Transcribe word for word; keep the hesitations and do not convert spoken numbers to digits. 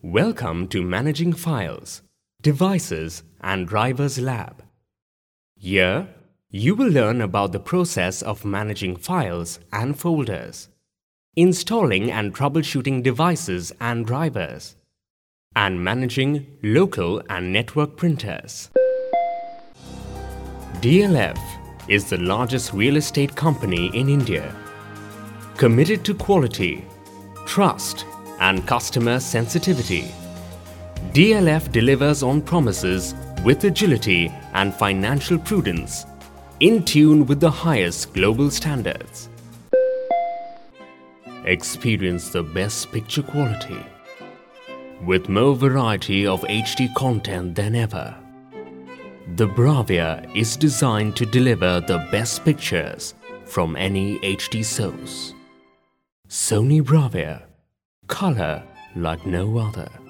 Welcome to Managing Files, Devices and Drivers Lab. Here, you will learn about the process of managing files and folders, installing and troubleshooting devices and drivers, and managing local and network printers. D L F is the largest real estate company in India, committed to quality, trust, and customer sensitivity. D L F delivers on promises with agility and financial prudence, in tune with the highest global standards. Experience the best picture quality with more variety of H D content than ever. The Bravia is designed to deliver the best pictures from any H D source. Sony Bravia, color like no other.